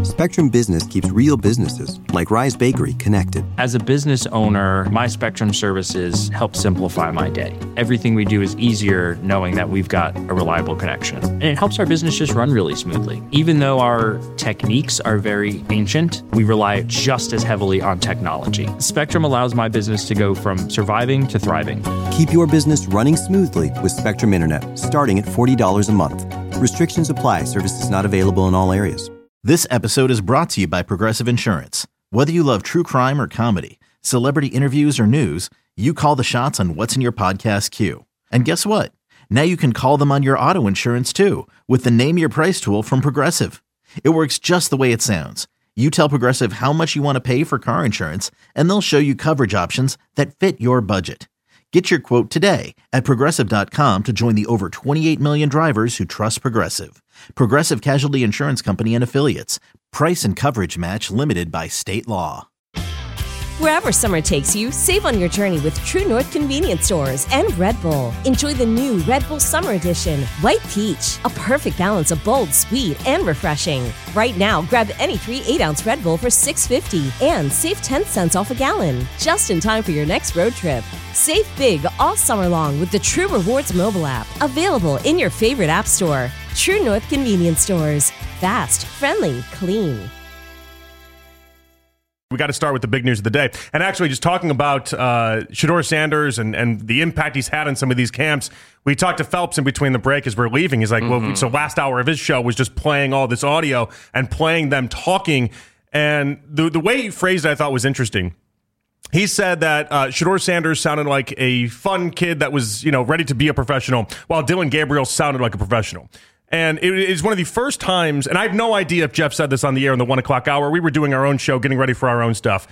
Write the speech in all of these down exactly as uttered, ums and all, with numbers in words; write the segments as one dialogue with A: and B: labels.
A: Spectrum Business keeps real businesses, like Rise Bakery, connected.
B: As a business owner, my Spectrum services help simplify my day. Everything we do is easier knowing that we've got a reliable connection. And it helps our business just run really smoothly. Even though our techniques are very ancient, we rely just as heavily on technology. Spectrum allows my business to go from surviving to thriving.
A: Keep your business running smoothly with Spectrum Internet, starting at forty dollars a month. Restrictions apply. Services not available in all areas.
C: This episode is brought to you by Progressive Insurance. Whether you love true crime or comedy, celebrity interviews or news, you call the shots on what's in your podcast queue. And guess what? Now you can call them on your auto insurance too with the Name Your Price tool from Progressive. It works just the way it sounds. You tell Progressive how much you want to pay for car insurance, and they'll show you coverage options that fit your budget. Get your quote today at Progressive dot com to join the over twenty-eight million drivers who trust Progressive. Progressive Casualty Insurance Company and Affiliates. Price and coverage match limited by state law.
D: Wherever summer takes you, save on your journey with True North Convenience Stores and Red Bull. Enjoy the new Red Bull Summer Edition, White Peach, a perfect balance of bold, sweet, and refreshing. Right now, grab any three eight-ounce Red Bull for six dollars and fifty cents and save ten cents off a gallon, just in time for your next road trip. Save big all summer long with the True Rewards mobile app, available in your favorite app store. True North Convenience Stores. Fast, friendly, clean.
E: We got to start with the big news of the day. And actually, just talking about uh, Shedeur Sanders and, and the impact he's had in some of these camps, we talked to Phelps in between the break as we're leaving. He's like, mm-hmm. well, so last hour of his show was just playing all this audio and playing them talking. And the, the way he phrased it, I thought was interesting. He said that uh, Shedeur Sanders sounded like a fun kid that was, you know, ready to be a professional, while Dillon Gabriel sounded like a professional. And it is one of the first times, and I have no idea if Jeff said this on the air in the one o'clock hour. We were doing our own show, getting ready for our own stuff.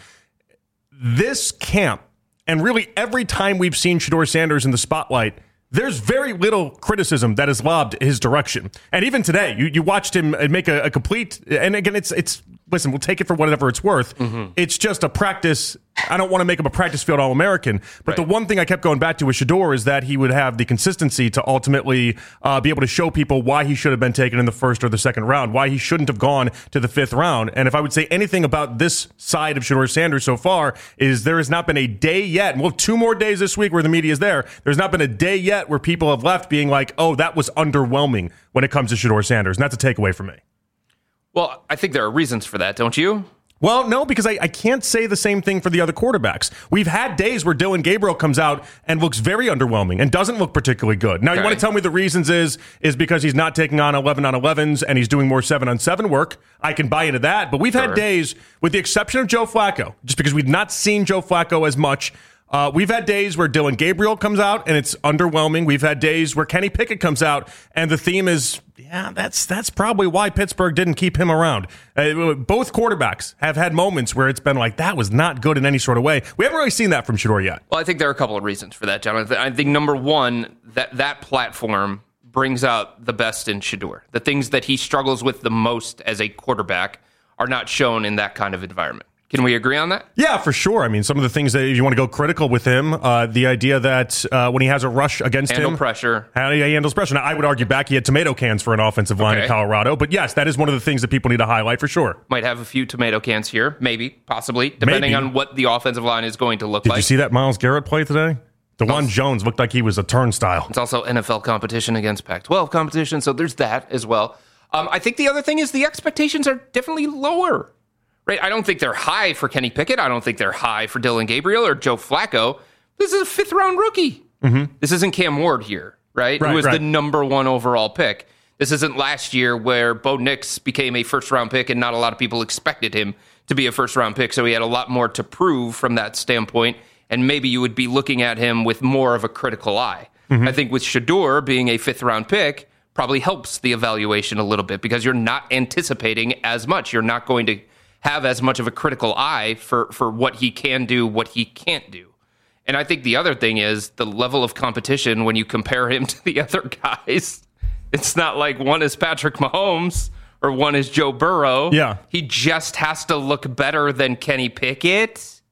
E: This camp, and really every time we've seen Shedeur Sanders in the spotlight, there's very little criticism that is lobbed his direction. And even today, you, you watched him make a, a complete, and again, it's, it's listen, we'll take it for whatever it's worth. Mm-hmm. It's just a practice. I don't want to make him a practice field All-American, but right. The one thing I kept going back to with Shedeur is that he would have the consistency to ultimately uh, be able to show people why he should have been taken in the first or the second round, why he shouldn't have gone to the fifth round. And if I would say anything about this side of Shedeur Sanders so far, is there has not been a day yet, and we'll have two more days this week where the media is there, there's not been a day yet where people have left being like, oh, that was underwhelming when it comes to Shedeur Sanders. And that's a takeaway for me.
F: Well, I think there are reasons for that, don't you?
E: Well, no, because I, I can't say the same thing for the other quarterbacks. We've had days where Dillon Gabriel comes out and looks very underwhelming and doesn't look particularly good. Now, okay. You want to tell me the reasons is is because he's not taking on eleven on elevens and he's doing more seven on seven work. I can buy into that. But we've sure. had days, with the exception of Joe Flacco, just because we've not seen Joe Flacco as much, Uh, we've had days where Dillon Gabriel comes out and it's underwhelming. We've had days where Kenny Pickett comes out and the theme is, yeah, that's that's probably why Pittsburgh didn't keep him around. Uh, both quarterbacks have had moments where it's been like, that was not good in any sort of way. We haven't really seen that from Shedeur yet.
F: Well, I think there are a couple of reasons for that, John. I think number one, that that platform brings out the best in Shedeur. The things that he struggles with the most as a quarterback are not shown in that kind of environment. Can we agree on that?
E: Yeah, for sure. I mean, some of the things that if you want to go critical with him, uh, the idea that uh, when he has a rush against
F: Handle
E: him,
F: pressure.
E: how he handles pressure. Now, I would argue back he had tomato cans for an offensive line okay. in Colorado, but yes, that is one of the things that people need to highlight for sure.
F: Might have a few tomato cans here, maybe, possibly, depending maybe. on what the offensive line is going to look
E: Did
F: like.
E: Did you see that Myles Garrett play today? DeJuan Jones looked like he was a turnstile.
F: It's also N F L competition against Pac twelve competition, so there's that as well. Um, I think the other thing is the expectations are definitely lower. Right, I don't think they're high for Kenny Pickett. I don't think they're high for Dillon Gabriel or Joe Flacco. This is a fifth-round rookie. Mm-hmm. This isn't Cam Ward here, right?
E: right
F: Who was
E: right.
F: the number one overall pick. This isn't last year where Bo Nix became a first-round pick and not a lot of people expected him to be a first-round pick, so he had a lot more to prove from that standpoint, and maybe you would be looking at him with more of a critical eye. Mm-hmm. I think with Shedeur being a fifth-round pick probably helps the evaluation a little bit because you're not anticipating as much. You're not going to have as much of a critical eye for, for what he can do, what he can't do. And I think the other thing is the level of competition when you compare him to the other guys. It's not like one is Patrick Mahomes or one is Joe Burrow.
E: Yeah.
F: He just has to look better than Kenny Pickett.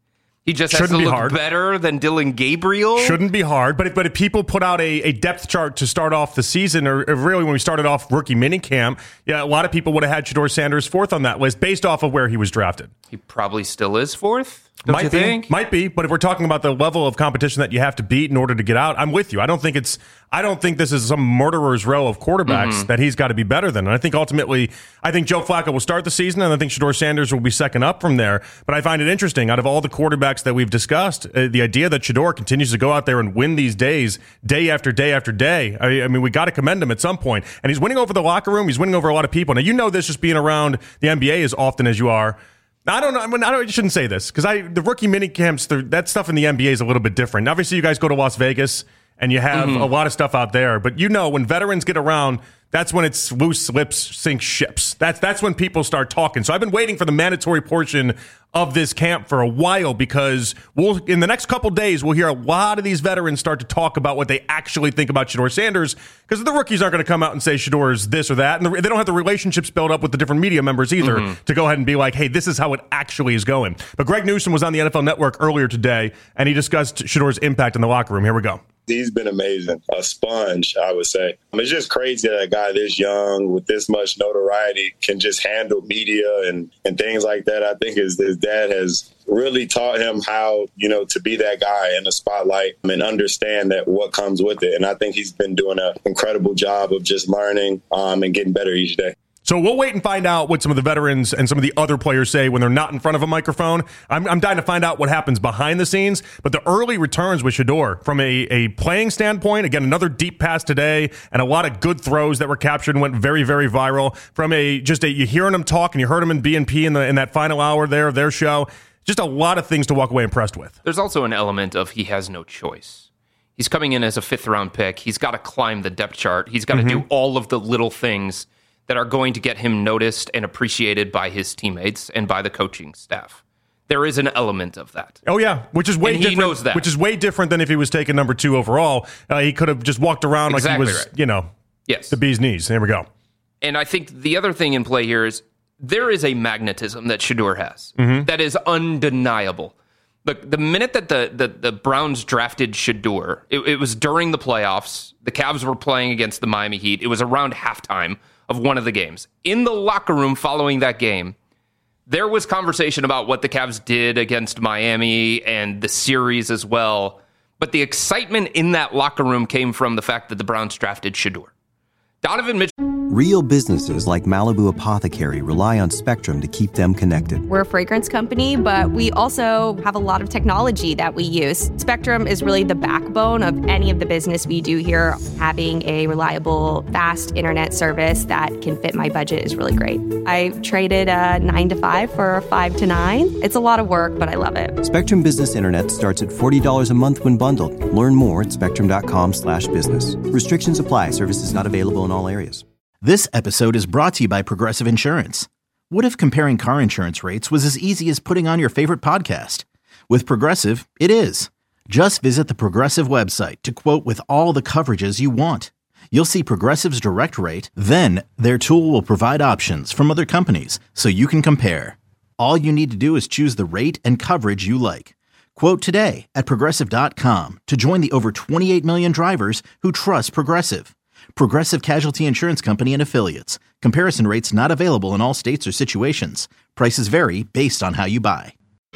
F: He just has
E: Shouldn't
F: to
E: be
F: look
E: hard.
F: better than Dylan Gabriel.
E: Shouldn't be hard, but if, but if people put out a, a depth chart to start off the season, or, or really when we started off rookie minicamp, yeah, a lot of people would have had Shedeur Sanders fourth on that list based off of where he was drafted.
F: He probably still is fourth. Don't
E: might
F: you
E: be,
F: think?
E: might be, but if we're talking about the level of competition that you have to beat in order to get out, I'm with you. I don't think it's, I don't think this is some murderer's row of quarterbacks
F: Mm-hmm.
E: that he's got to be better than. And I think ultimately, I think Joe Flacco will start the season, and I think Shedeur Sanders will be second up from there. But I find it interesting, out of all the quarterbacks that we've discussed, uh, the idea that Shedeur continues to go out there and win these days, day after day after day. I, I mean, we got to commend him at some point. And he's winning over the locker room. He's winning over a lot of people. Now, you know this just being around the N B A as often as you are. I don't know. I, mean, I, don't, I shouldn't say this because I the rookie mini camps, the, that stuff in the N B A is a little bit different. Obviously, you guys go to Las Vegas and you have mm-hmm. a lot of stuff out there. But you know, when veterans get around, that's when it's loose lips sink ships. That's that's when people start talking. So I've been waiting for the mandatory portion of this camp for a while because we'll in the next couple days we'll hear a lot of these veterans start to talk about what they actually think about Shedeur Sanders, because the rookies aren't going to come out and say Shedeur is this or that, and the, they don't have the relationships built up with the different media members either mm-hmm. to go ahead and be like, hey, this is how it actually is going. But Greg Newsome was on the N F L Network earlier today, and he discussed Shedeur's impact in the locker room. Here we go.
G: He's been amazing. A sponge, I would say. It's just crazy that a guy this young with this much notoriety can just handle media and, and things like that. I think his, his dad has really taught him how, you know, to be that guy in the spotlight and understand that what comes with it. And I think he's been doing an incredible job of just learning um, and getting better each day.
E: So we'll wait and find out what some of the veterans and some of the other players say when they're not in front of a microphone. I'm, I'm dying to find out what happens behind the scenes. But the early returns with Shedeur, from a, a playing standpoint, again, another deep pass today and a lot of good throws that were captured and went very, very viral. From a just a you hearing him talk, and you heard him in B and P in, the, in that final hour there of their show. Just a lot of things to walk away impressed with.
F: There's also an element of he has no choice. He's coming in as a fifth-round pick. He's got to climb the depth chart. He's got to mm-hmm. do all of the little things that are going to get him noticed and appreciated by his teammates and by the coaching staff. There is an element of that.
E: Oh yeah, which is way
F: and
E: different.
F: He knows that.
E: Which is way different than if he was taken number two overall. Uh, he could have just walked around
F: exactly
E: like he was,
F: right.
E: you know,
F: yes.
E: the bee's knees. There we go.
F: And I think the other thing in play here is there is a magnetism that Shedeur has
E: mm-hmm.
F: that is undeniable. Look, the minute that the, the, the Browns drafted Shedeur, it, it was during the playoffs. The Cavs were playing against the Miami Heat. It was around halftime of one of the games. In the locker room following that game, there was conversation about what the Cavs did against Miami and the series as well. But the excitement in that locker room came from the fact that the Browns drafted Shedeur. Donovan Mitchell.
A: Real businesses like Malibu Apothecary rely on Spectrum to keep them connected.
H: We're a fragrance company, but we also have a lot of technology that we use. Spectrum is really the backbone of any of the business we do here. Having a reliable, fast internet service that can fit my budget is really great. I traded a nine to five for a five to nine. It's a lot of work, but I love it.
A: Spectrum Business Internet starts at forty dollars a month when bundled. Learn more at spectrum.com slash business. Restrictions apply. Services not available in all areas.
C: This episode is brought to you by Progressive Insurance. What if comparing car insurance rates was as easy as putting on your favorite podcast? With Progressive, it is. Just visit the Progressive website to quote with all the coverages you want. You'll see Progressive's direct rate, then their tool will provide options from other companies so you can compare. All you need to do is choose the rate and coverage you like. Quote today at Progressive dot com to join the over twenty-eight million drivers who trust Progressive. Progressive Casualty Insurance Company and Affiliates. Comparison rates not available in all states or situations. Prices vary based on how you buy.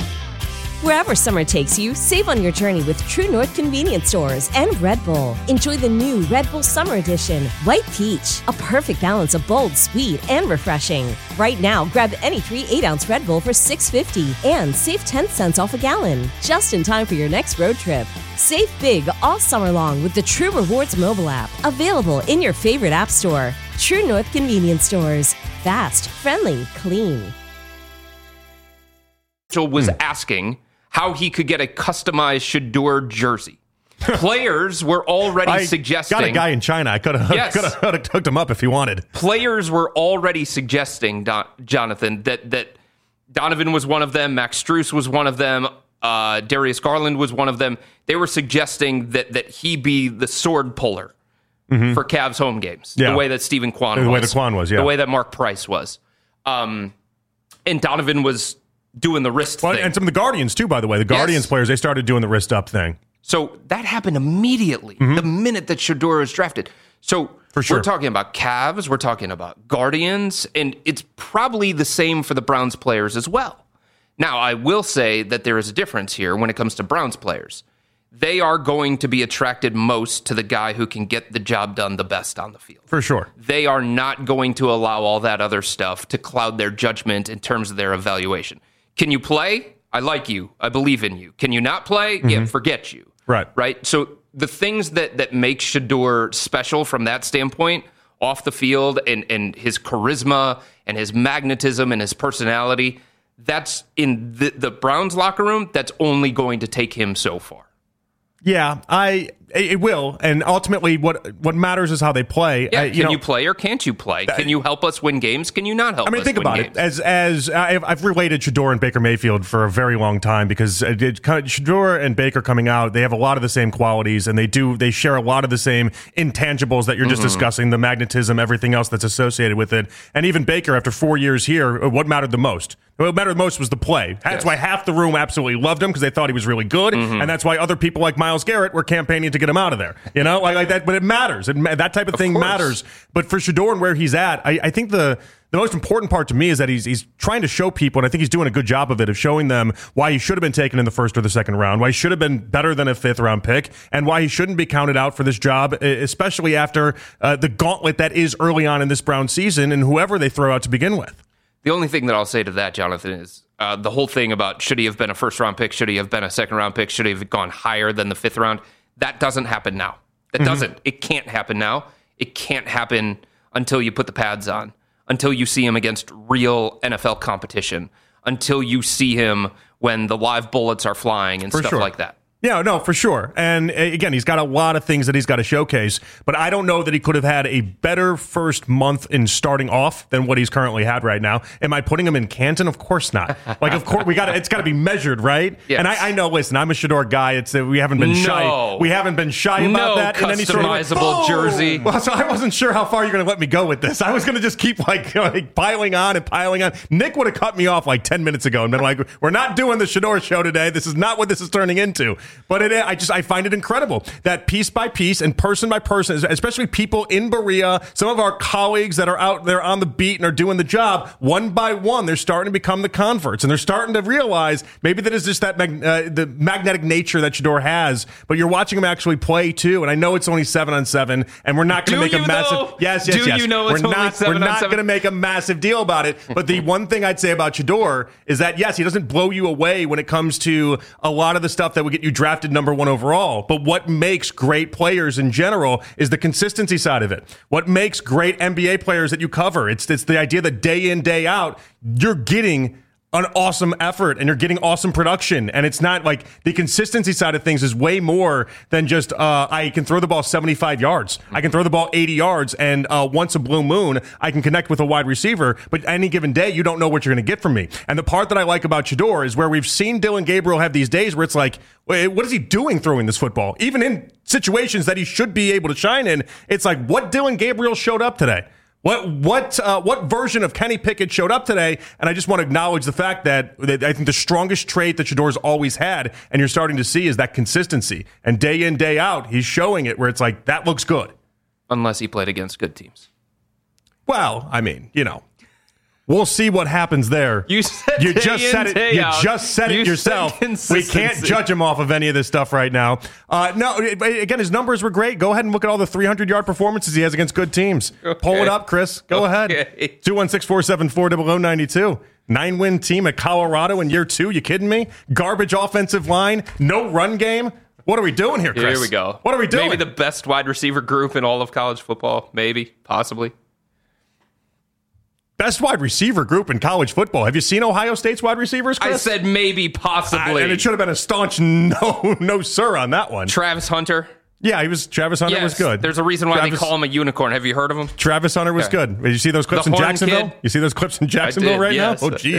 D: Wherever summer takes you, save on your journey with True North Convenience Stores and Red Bull. Enjoy the new Red Bull Summer Edition, White Peach, a perfect balance of bold, sweet, and refreshing. Right now, grab any three eight-ounce Red Bull for six fifty and save ten cents off a gallon, just in time for your next road trip. Save big all summer long with the True Rewards mobile app, available in your favorite app store. True North Convenience Stores. Fast, friendly, clean.
F: Mitchell was asking how he could get a customized Shedeur jersey. Players were already
E: I
F: suggesting...
E: got a guy in China. I could have
F: yes.
E: could have hooked him up if he wanted.
F: Players were already suggesting, Don, Jonathan, that, that Donovan was one of them, Max Strus was one of them, uh, Darius Garland was one of them. They were suggesting that that he be the sword puller mm-hmm. for Cavs home games,
E: yeah.
F: the way that Stephen Kwan
E: the
F: was.
E: The way that Kwan was, yeah.
F: The way that Mark Price was. Um, and Donovan was doing the wrist
E: well,
F: thing.
E: And some of the Guardians, too, by the way. The Guardians
F: yes.
E: players, they started doing the wrist up thing.
F: So that happened immediately, mm-hmm. the minute that Shedeur was drafted. So
E: For sure.
F: we're talking about Cavs, we're talking about Guardians, and it's probably the same for the Browns players as well. Now, I will say that there is a difference here when it comes to Browns players. They are going to be attracted most to the guy who can get the job done the best on the field.
E: For sure.
F: They are not going to allow all that other stuff to cloud their judgment in terms of their evaluation. Can you play? I like you. I believe in you. Can you not play? Mm-hmm. Yeah, forget you.
E: Right.
F: Right. So the things that, that make Shedeur special from that standpoint, off the field, and, and his charisma and his magnetism and his personality, that's in the, the Browns locker room, that's only going to take him so far.
E: Yeah, I it will, and ultimately, what what matters is how they play.
F: Yeah,
E: I, you
F: can
E: know,
F: you play or can't you play? Can you help us win games? Can you not help us?
E: I mean,
F: us
E: think
F: win
E: about
F: games?
E: it. As as I've, I've related Shedeur and Baker Mayfield for a very long time because it, it, Shedeur and Baker coming out, they have a lot of the same qualities, and they do they share a lot of the same intangibles that you're just mm-hmm. discussing, the magnetism, everything else that's associated with it. And even Baker, after four years here, what mattered the most? What mattered the most was the play. That's yes. why half the room absolutely loved him because they thought he was really good, mm-hmm. and that's why other people like Myles Garrett were campaigning to get him out of there. You know, like, like that. But it matters. It, that type of, of thing course. matters. But for Shedeur and where he's at, I, I think the the most important part to me is that he's he's trying to show people, and I think he's doing a good job of it, of showing them why he should have been taken in the first or the second round, why he should have been better than a fifth round pick, and why he shouldn't be counted out for this job, especially after uh, the gauntlet that is early on in this Brown season and whoever they throw out to begin with.
F: The only thing that I'll say to that, Jonathan, is uh, the whole thing about should he have been a first-round pick, should he have been a second-round pick, should he have gone higher than the fifth round, that doesn't happen now. That mm-hmm. doesn't. It can't happen now. It can't happen until you put the pads on, until you see him against real N F L competition, until you see him when the live bullets are flying and
E: For
F: stuff
E: sure.
F: like that.
E: Yeah, no, for sure. And again, he's got a lot of things that he's got to showcase, but I don't know that he could have had a better first month in starting off than what he's currently had right now. Am I putting him in Canton? Of course not. Like, of course, we got it's got to be measured, right?
F: Yes.
E: And I, I know, listen, I'm a Shedeur guy. It's uh, we haven't been
F: no.
E: shy. We haven't been shy about
F: no
E: that in any sort of
F: customizable
E: oh!
F: jersey.
E: Well, so I wasn't sure how far you're going to let me go with this. I was going to just keep like, like piling on and piling on. Nick would have cut me off like ten minutes ago and been like, "We're not doing the Shedeur show today. This is not what this is turning into." But it, I just I find it incredible that piece by piece and person by person, especially people in Berea, some of our colleagues that are out there on the beat and are doing the job, one by one, they're starting to become the converts, and they're starting to realize maybe that is just that mag- uh, the magnetic nature that Shedeur has. But you're watching him actually play too, and I know it's only seven on seven, and we're not going to make a massive.
F: Know?
E: Yes, yes,
F: Do
E: yes.
F: you know it's
E: we're
F: only
E: not.
F: seven
E: we're
F: on
E: not
F: seven?
E: going to make a massive deal about it. But the one thing I'd say about Shedeur is that yes, he doesn't blow you away when it comes to a lot of the stuff that would get you drafted number one overall. But what makes great players in general is the consistency side of it. What makes great N B A players that you cover, it's it's the idea that day in, day out, you're getting an awesome effort and you're getting awesome production. And it's not like the consistency side of things is way more than just uh, I can throw the ball seventy-five yards. I can throw the ball eighty yards, and uh, once a blue moon, I can connect with a wide receiver. But any given day, you don't know what you're going to get from me. And the part that I like about Shedeur is where we've seen Dillon Gabriel have these days where it's like, wait, what is he doing throwing this football? Even in situations that he should be able to shine in, it's like, what Dillon Gabriel showed up today? What what uh, what version of Kenny Pickett showed up today? And I just want to acknowledge the fact that, that I think the strongest trait that Shedeur's always had, and you're starting to see, is that consistency. And day in, day out, he's showing it where it's like, that looks good.
F: Unless he played against good teams.
E: Well, I mean, you know. We'll see what happens there.
F: You said
E: you
F: day
E: just
F: in,
E: said it.
F: day
E: You
F: out.
E: just said
F: You
E: it yourself.
F: said
E: We can't judge him off of any of this stuff right now. Uh, no, again, his numbers were great. Go ahead and look at all the three hundred yard performances he has against good teams. Okay. Pull it up, Chris. Go
F: okay.
E: ahead. two one six, four seven four, zero zero nine two. Nine win team at Colorado in year two. You kidding me? Garbage offensive line. No run game. What are we doing here, Chris?
F: Here we go.
E: What are we doing?
F: Maybe the best wide receiver group in all of college football. Maybe. Possibly.
E: Best wide receiver group in college football. Have you seen Ohio State's wide receivers, Chris?
F: I said maybe, possibly.
E: I, and it should have been a staunch no, no, sir on that one.
F: Travis Hunter.
E: Yeah, he was. Travis Hunter
F: yes,
E: was good.
F: There's a reason why
E: Travis,
F: they call him a unicorn. Have you heard of him?
E: Travis Hunter was
F: yeah.
E: good. Did you see those clips
F: the
E: in Jacksonville?
F: Kid?
E: You see those clips in Jacksonville
F: did,
E: right
F: yes,
E: now? Oh, geez.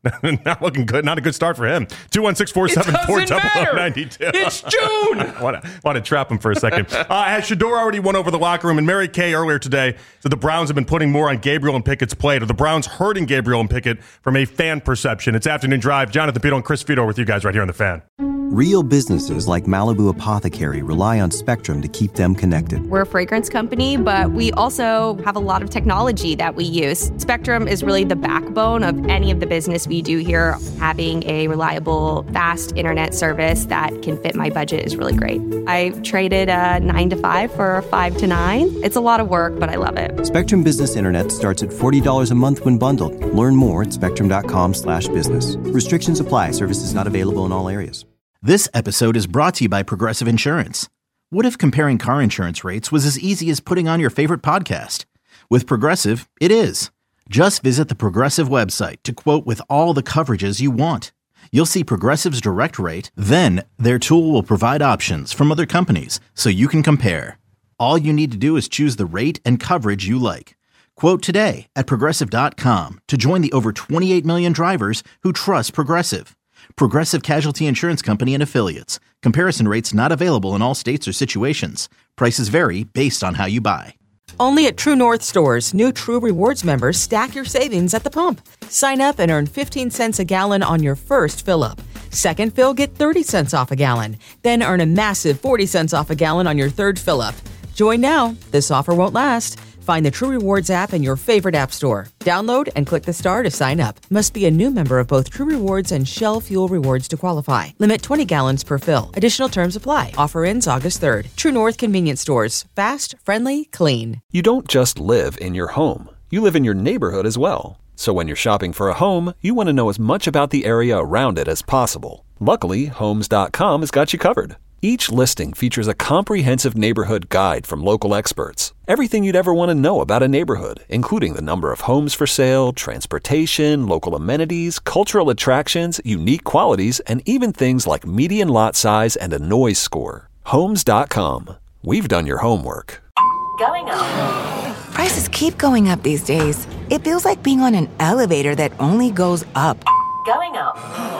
E: Not looking good. Not a good start for him. two one six, four seven four, zero zero nine two.
F: It's June.
E: want, to, want to trap him for a second. Uh, has Shedeur already won over the locker room? And Mary Kay earlier today said the Browns have been putting more on Gabriel and Pickett's plate. Are the Browns hurting Gabriel and Pickett from a fan perception? It's Afternoon Drive. Jonathan Pito and Chris Fedor with you guys right here on The Fan.
A: Real businesses like Malibu Apothecary rely on Spectrum to keep them connected.
H: We're a fragrance company, but we also have a lot of technology that we use. Spectrum is really the backbone of any of the business we do here. Having a reliable, fast internet service that can fit my budget is really great. I traded a nine to five for a five to nine. It's a lot of work, but I love it.
A: Spectrum Business Internet starts at forty dollars a month when bundled. Learn more at spectrum.com slash business. Restrictions apply. Services not available in all areas.
C: This episode is brought to you by Progressive Insurance. What if comparing car insurance rates was as easy as putting on your favorite podcast? With Progressive, it is. Just visit the Progressive website to quote with all the coverages you want. You'll see Progressive's direct rate, then their tool will provide options from other companies so you can compare. All you need to do is choose the rate and coverage you like. Quote today at progressive dot com to join the over twenty-eight million drivers who trust Progressive. Progressive Casualty Insurance Company and Affiliates. Comparison rates not available in all states or situations. Prices vary based on how you buy.
I: Only at True North stores, new True Rewards members stack your savings at the pump. Sign up and earn fifteen cents a gallon on your first fill-up. Second fill, get thirty cents off a gallon. Then earn a massive forty cents off a gallon on your third fill-up. Join now. This offer won't last. Find the True Rewards app in your favorite app store. Download and click the star to sign up. Must be a new member of both True Rewards and Shell Fuel Rewards to qualify. Limit twenty gallons per fill. Additional terms apply. Offer ends August third. True North Convenience Stores. Fast, friendly, clean.
J: You don't just live in your home. You live in your neighborhood as well. So when you're shopping for a home, you want to know as much about the area around it as possible. Luckily, Homes dot com has got you covered. Each listing features a comprehensive neighborhood guide from local experts. Everything you'd ever want to know about a neighborhood, including the number of homes for sale, transportation, local amenities, cultural attractions, unique qualities, and even things like median lot size and a noise score. Homes dot com. We've done your homework.
K: Going up. Prices keep going up these days. It feels like being on an elevator that only goes up. Going up.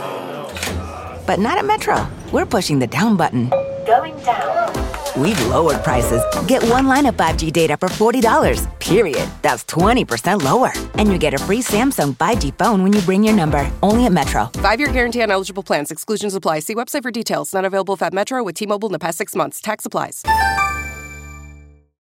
K: But not at Metro. We're pushing the down button. Going down. We've lowered prices. Get one line of five G data for forty dollars, period. That's twenty percent lower. And you get a free Samsung five G phone when you bring your number. Only at Metro.
L: Five-year guarantee on eligible plans. Exclusions apply. See website for details. Not available at Metro with T-Mobile in the past six months. Tax applies.